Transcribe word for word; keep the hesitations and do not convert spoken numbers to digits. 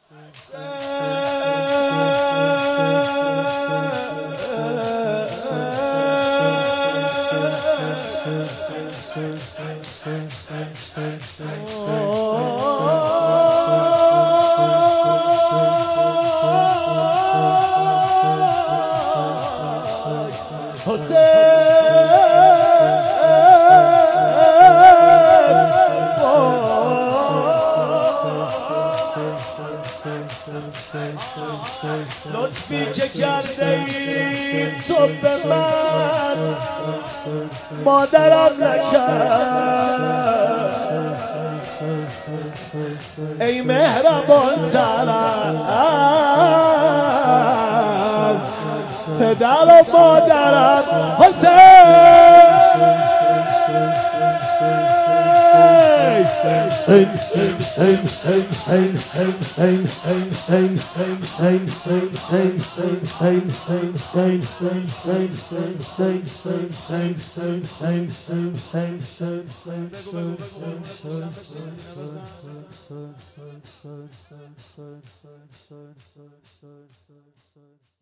لطفی که کرده ای تو به من مادرم نکرد ای مهربان تر از پدر و مادرم حسین